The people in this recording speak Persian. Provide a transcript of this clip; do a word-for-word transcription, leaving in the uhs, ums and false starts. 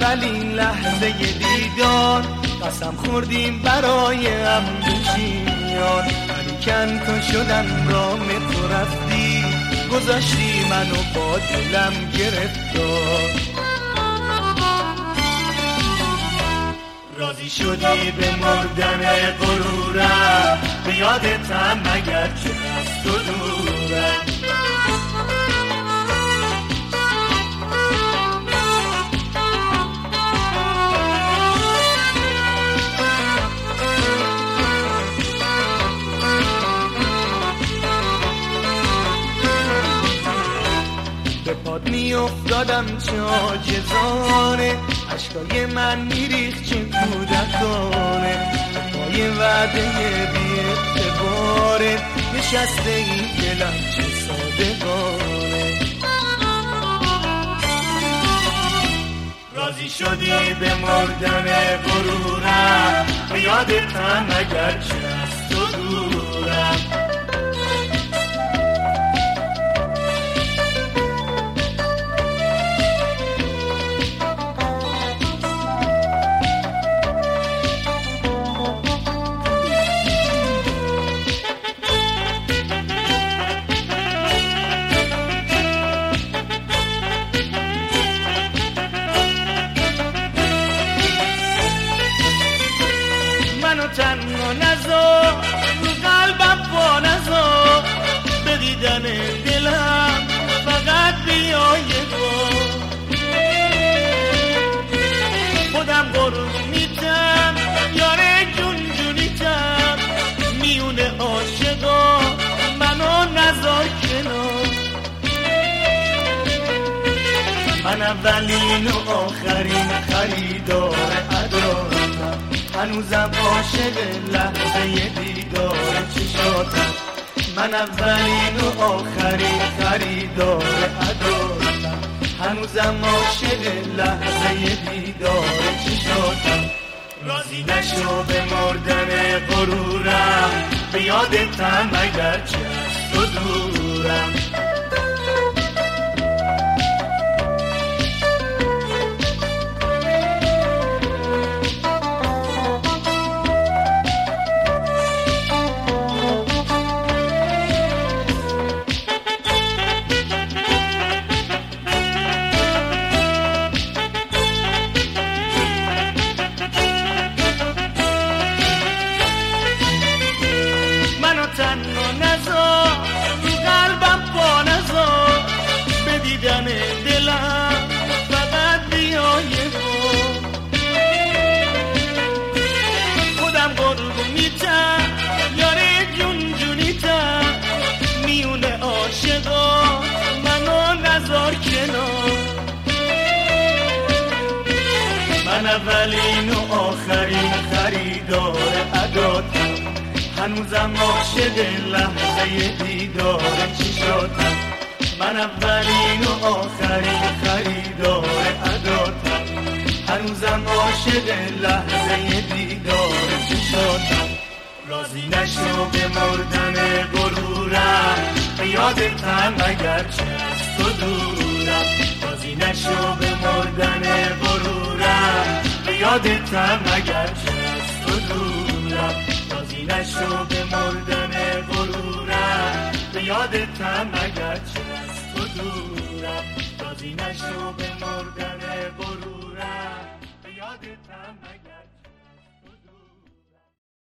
اولین لحظه دیدار قسم خوردیم برای هم بشیان، ولیکن تو شدم رام تو رفتی، گذاشتی منو با دلم گرفتار. راضی شدی به مردن غرورم، به یادتم مگر چه از تو دورم. به پاد می افتادم چه عاجزانه، اشکای من میریخت چه کودکانه، پای وعده بی اعتباره نشسته این دلم چه صادقانه. راضی شدی به مردن غرورم، به یادتم مگر چه از تو دورم. تنها نذار رو قلبم پا نذار، به دیدن دلم فقط بیا یه بار. خودم قربونیتم یاره جون جونیتم، میونه عاشقا منو نذار کنار. من اولین و آخرین خریدار عدالتم، هنوزم عاشق لحظه دیدار چشاتم. من اولین و آخرین خریدار عدالتم، هنوزم عاشق لحظه دیدار چشاتم. راضی نشو به مردن غرورم، به یادتم مگر چه از تو دورم. تنها نذار رو قلبم پا نذار، به دیدن دلم فقط بیا یه بار. خودم قربونیتم یاره جون جونیتم، میونه عاشقا منو نذار کنار. من اولین و آخرین خریدار عداتم، هنوزم عاشق لحظه دیدار چشاتم. من اولین و آخرین خریدار عداتم، هنوزم عاشق لحظه دیدار چشاتم. راضی نشو به مردن غرورم، به یادتم مگر چه از تو دورم. راضی نشو به مردن غرورم، به یادتم مگر چه از تو دورم. راضی نشو به مردن غرورم، به یادتم مگر چه از تو دورم. راضی نشو به مردن غرورم، به یادتم مگر